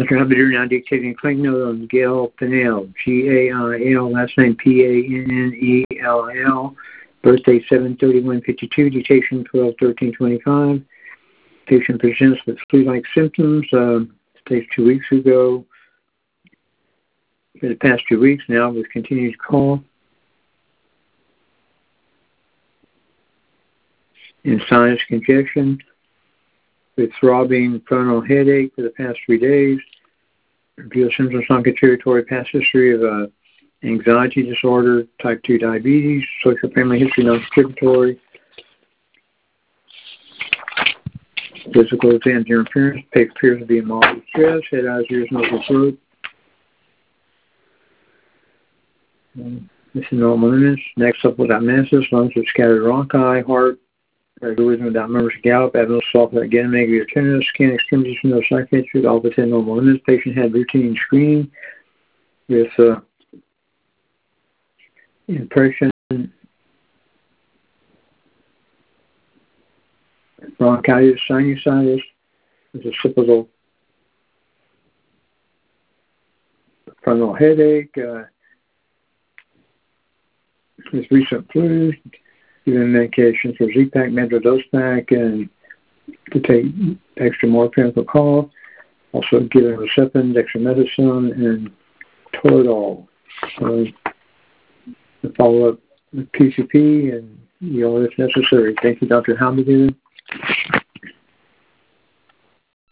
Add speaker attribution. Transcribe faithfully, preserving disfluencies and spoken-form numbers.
Speaker 1: Doctor Habidur now dictating a claim note on Gail Pennell, G A I L, last name P A N N E L L, birthday seven thirty-one fifty-two, dictation twelve thirteen twenty-five. Patient presents with flu-like symptoms, uh, staged two weeks ago. For the past two weeks now with continued cough and sinus congestion, with throbbing frontal headache for the past three days. Reveal symptoms on contributory past history of uh, anxiety disorder, type two diabetes, social family history non-contributory, physical exam interference, patient appears to be in mild distress, head, eyes, ears, nose, and throat. Um, this is normal image. Next up without masses, lungs with scattered rhonchi, heart, rhythm without members of gallop, abdominal soft again, negative tenderness, scan extremities, no psychiatry, all within normal limits. Patient had routine screening with uh, impression, bronchitis, sinusitis, with a typical frontal headache, uh, with recent flu, given medication for Z-Pak, Medrodose-Pak, and to take extra morphine for cough. Also given Herceptin, dexamethasone, and Toradol. So the follow-up with P C P and, you know, if necessary. Thank you, Doctor Habidur.